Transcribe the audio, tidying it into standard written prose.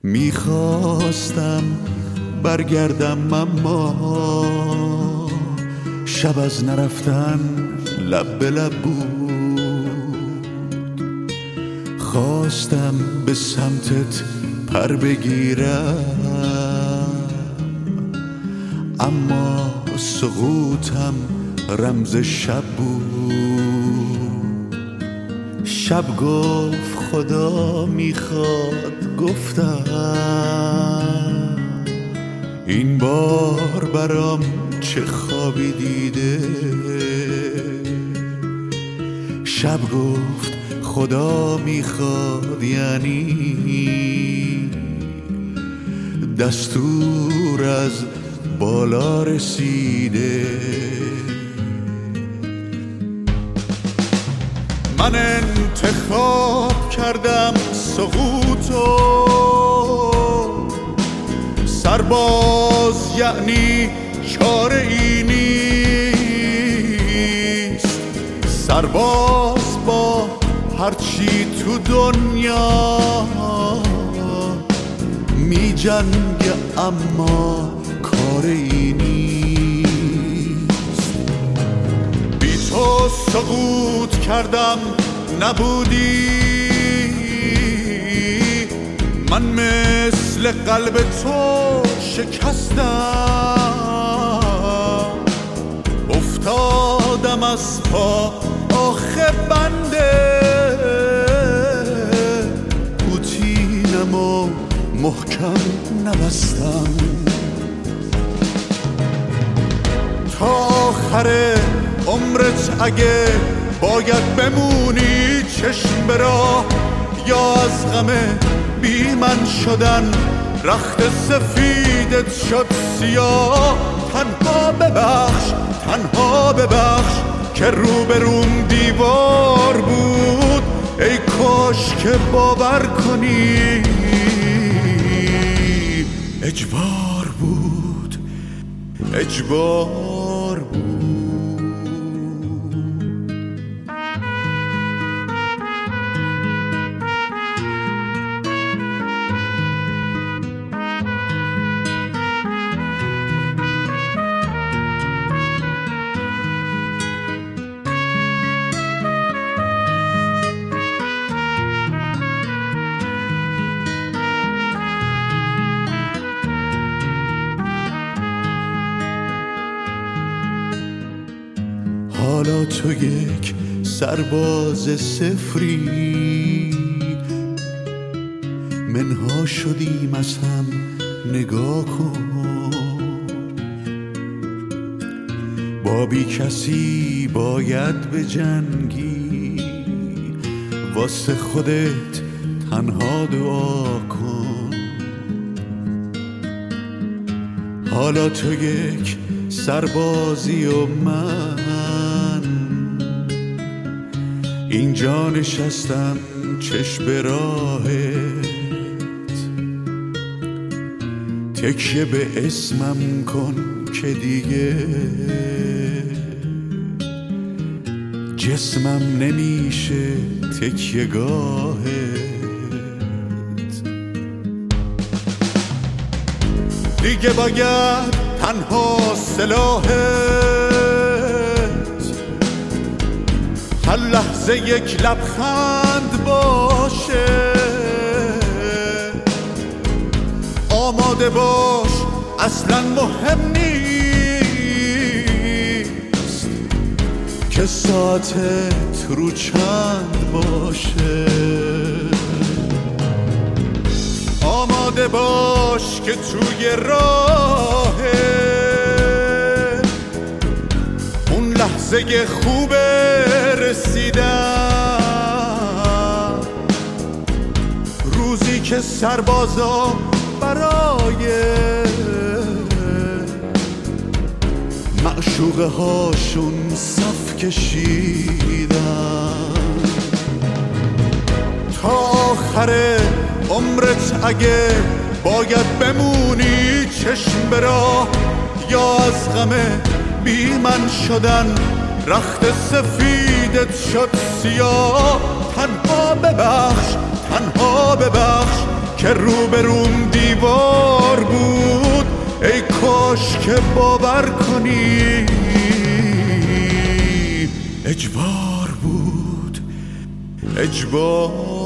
میخواستم برگردم اما شب از نرفتن لب به لب بود. خواستم به سمتت پر بگیرم اما سقوطم رمز شب بود. شب گفت خدا میخواد، گفتم این بار برام چه خوابی دیده. شب گفت خدا میخواد، یعنی دستور از بالا رسیده. من انتخاب کردم سقوطو، سرباز یعنی چاره ای نیست. سرباز با هرچی تو دنیا می جنگه اما کار ای نیست. بی تو سقوط کردم نبودی، من مثل قلب تو شکستم. افتادم از پا آخه بنده، پوتینمو محکم نبستم. تا آخر عمرت اگه باید بمونی چشم به راه، یا از غم بی من شدن رخت سفیدت شد سیاه. تنها ببخش که روبروم دیوار بود. ای کاش که باور کنی اجبار بود، اجبار بود. حالا تو یک سرباز صفری، منها شدیم از هم نگاه کن. با بی کسی باید به جنگی، واسه خودت تنها دعا کن. حالا تو یک سربازی و من اینجا نشستم چشم به راهت. تکیه به اسمم کن که دیگه جسمم نمیشه تکیه گاهت. دیگه باید تنها سلاحت هر لحظه یک لبخند باشه. آماده باش اصلا مهم نیست که ساعتت رو چند باشه. آماده باش که توی راه اون لحظه خوب رسیدن، روزی که سربازا برای معشوقه هاشون صف کشیدن. تا آخر عمرت اگه باید بمونی چشم به راه، یا از غم بی من شدن رخت سفیدت شد سیاه. تنها ببخش که روبروم دیوار بود، ای کاش که باور کنی اجبار بود، اجبار